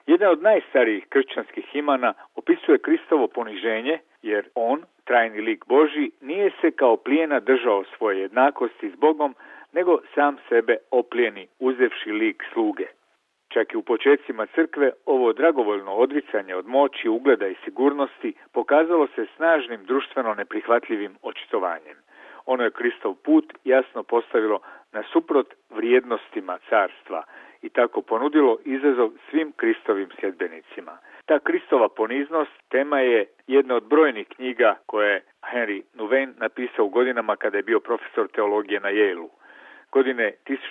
Jedna od najstarijih kršćanskih imana opisuje Kristovo poniženje, jer on, trajni lik Božji, nije se kao plijena držao svoje jednakosti s Bogom, nego sam sebe oplijeni uzevši lik sluge. Čak i u počecima crkve ovo dragovoljno odricanje od moći, ugleda i sigurnosti pokazalo se snažnim društveno neprihvatljivim očitovanjem. Ono je Kristov put jasno postavilo nasuprot vrijednostima carstva i tako ponudilo izazov svim Kristovim sljedbenicima. Ta Kristova poniznost tema je jedna od brojnih knjiga koje je Henry Nouwen napisao u godinama kada je bio profesor teologije na Yale-u. Godine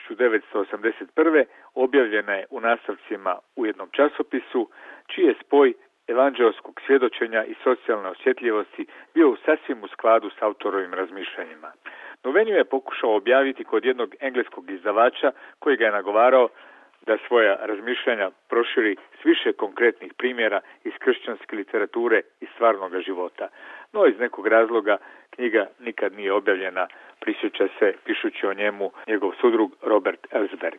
1981. objavljena je u nastavcima u jednom časopisu, čiji je spoj evanđelskog svjedočenja i socijalne osjetljivosti bio sasvim u skladu s autorovim razmišljanjima. Nouwen je pokušao objaviti kod jednog engleskog izdavača koji ga je nagovarao da svoja razmišljanja proširi s više konkretnih primjera iz kršćanske literature i stvarnog života. No iz nekog razloga knjiga nikad nije objavljena, prisjeća se pišući o njemu njegov sudrug Robert Ellsberg.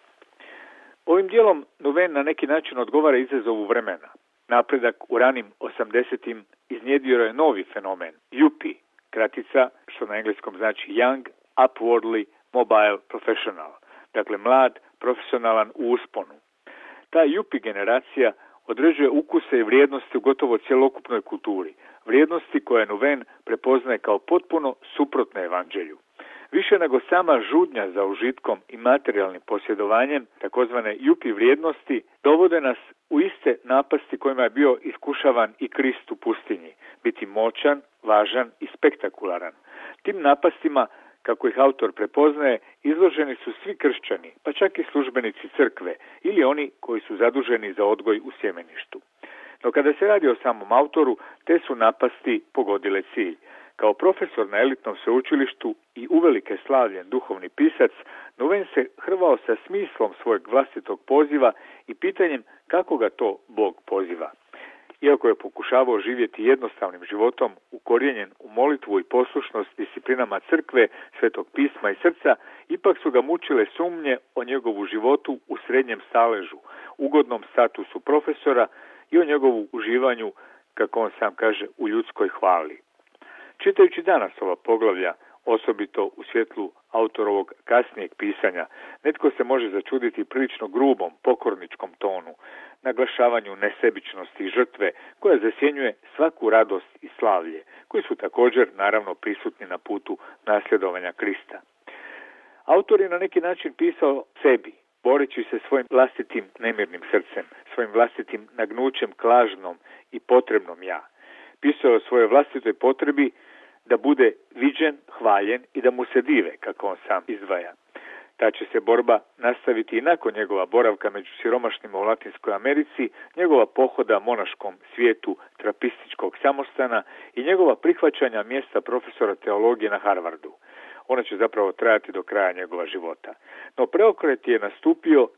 Ovim dijelom Nouwen na neki način odgovara izazovu vremena. Napredak u ranim 80-im iznjedrio je novi fenomen, yuppie, kratica što na engleskom znači young, upwardly, mobile, professional, dakle mlad, profesionalan u usponu. Ta yuppie generacija određuje ukuse i vrijednosti u gotovo cjelokupnoj kulturi, vrijednosti koje Nouwen prepoznaje kao potpuno suprotne evanđelju. Više nego sama žudnja za užitkom i materijalnim posjedovanjem, takozvane yuppie vrijednosti, dovode nas u iste napasti kojima je bio iskušavan i Krist u pustinji, biti moćan, važan i spektakularan. Tim napastima, kako ih autor prepoznaje, izloženi su svi kršćani, pa čak i službenici crkve ili oni koji su zaduženi za odgoj u sjemeništu. No kada se radi o samom autoru, te su napasti pogodile cilj. Kao profesor na elitnom sveučilištu i uvelike slavljen duhovni pisac, Nouwen se hrvao sa smislom svojeg vlastitog poziva i pitanjem kako ga to Bog poziva. Iako je pokušavao živjeti jednostavnim životom, ukorijenjen u molitvu i poslušnost disciplinama crkve, svetog pisma i srca, ipak su ga mučile sumnje o njegovu životu u srednjem staležu, ugodnom statusu profesora i o njegovu uživanju, kako on sam kaže, u ljudskoj hvali. Čitajući danas ova poglavlja, osobito u svjetlu autorovog kasnijeg pisanja, netko se može začuditi prilično grubom, pokorničkom tonu, naglašavanju nesebičnosti i žrtve koja zasjenjuje svaku radost i slavlje, koji su također naravno prisutni na putu nasljedovanja Krista. Autor je na neki način pisao sebi, boreći se svojim vlastitim nemirnim srcem, svojim vlastitim nagnućem k lažnom i potrebnom ja. Pisao je o svojoj vlastitoj potrebi da bude viđen, hvaljen i da mu se dive, kako on sam izdvaja. Ta će se borba nastaviti i nakon njegova boravka među siromašnima u Latinskoj Americi, njegova pohoda monaškom svijetu trapističkog samostana i njegova prihvaćanja mjesta profesora teologije na Harvardu. Ona će zapravo trajati do kraja njegova života. No preokret je nastupio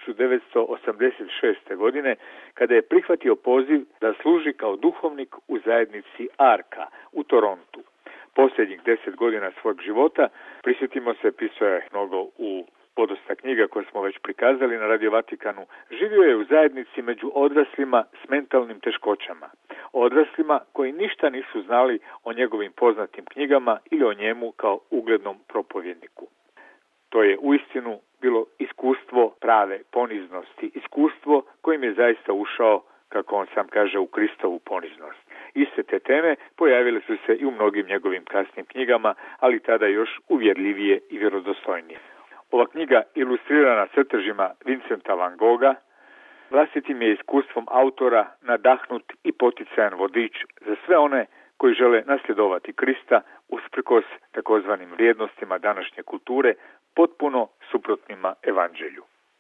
1986. godine kada je prihvatio poziv da služi kao duhovnik u zajednici Arka u Torontu. Posljednjih 10 godina svog života, prisjetimo se, pisao je mnogo u podosta knjiga koje smo već prikazali na Radio Vatikanu, živio je u zajednici među odraslima s mentalnim teškoćama. Odraslima koji ništa nisu znali o njegovim poznatim knjigama ili o njemu kao uglednom propovjedniku. To je uistinu bilo iskustvo prave poniznosti, iskustvo kojim je zaista ušao, kako on sam kaže, u Kristovu poniznost. Iste te teme pojavile su se i u mnogim njegovim kasnim knjigama, ali tada još uvjerljivije i vjerodostojnije. Ova knjiga, ilustrirana crtežima Vincenta van Gogha, vlastitim je iskustvom autora nadahnut i poticajan vodič za sve one koji žele nasljedovati Krista usprkos takozvanim vrijednostima današnje kulture, potpuno suprotnima evanđelju.